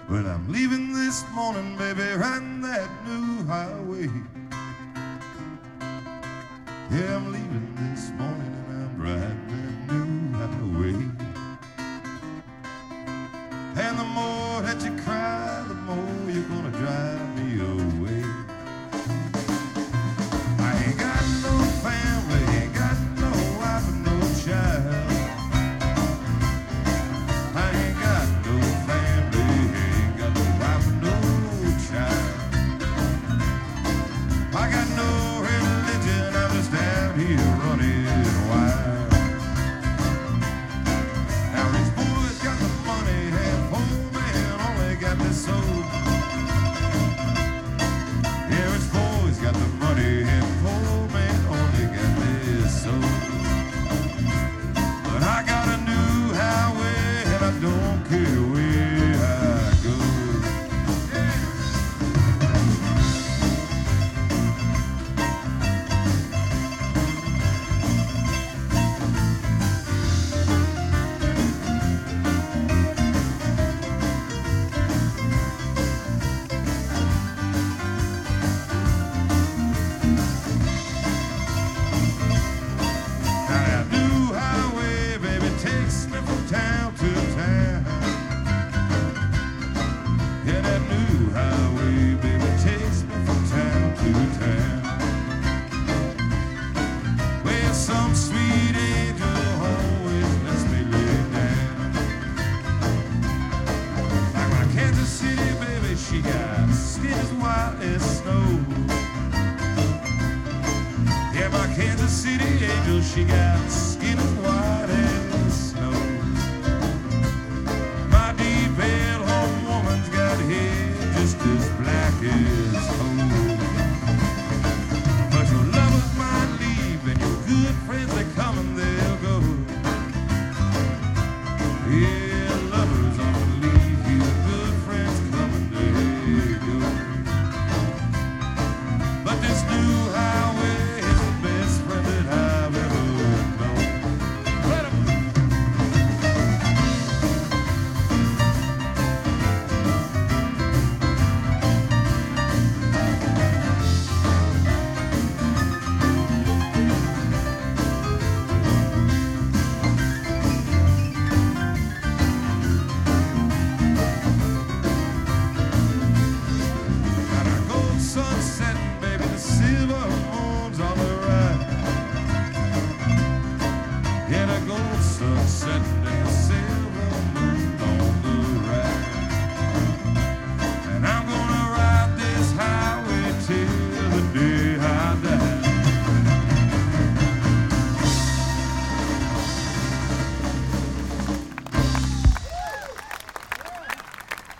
Well, I'm leaving this morning, baby, riding that new highway. Yeah, I'm leaving this morning and I'm riding that new highway. And the more that you cry, the more you're gonna drive me away. I ain't got no family, ain't got no wife and no child. I ain't got no family, ain't got no wife and no child. I got no religion, I'm just out here running wild. Now these boys got the money and poor man only got the soul. Yeah, his boys got the money and poor man only got this soul. But I got a new highway and I don't care where I go. Now that new highway, baby, takes me from town to town. Yeah, that new highway, baby, takes me from town to town. Well, some sweet angel always lets me lay down. Like my Kansas City, baby, she got skin as white as snow. Yeah, my Kansas City angel, she got skin as white as snow. My deep pale home woman's got hair just as black as coal. But your lovers might leave and your good friends, they come and they'll go. Yeah, lovers often leave you, good friends come and they go. But this new highway is the best friend that I've ever known. Let 'em- Got a gold sunset, baby, the silver moon's on the right. Yeah, the gold sunset and the silver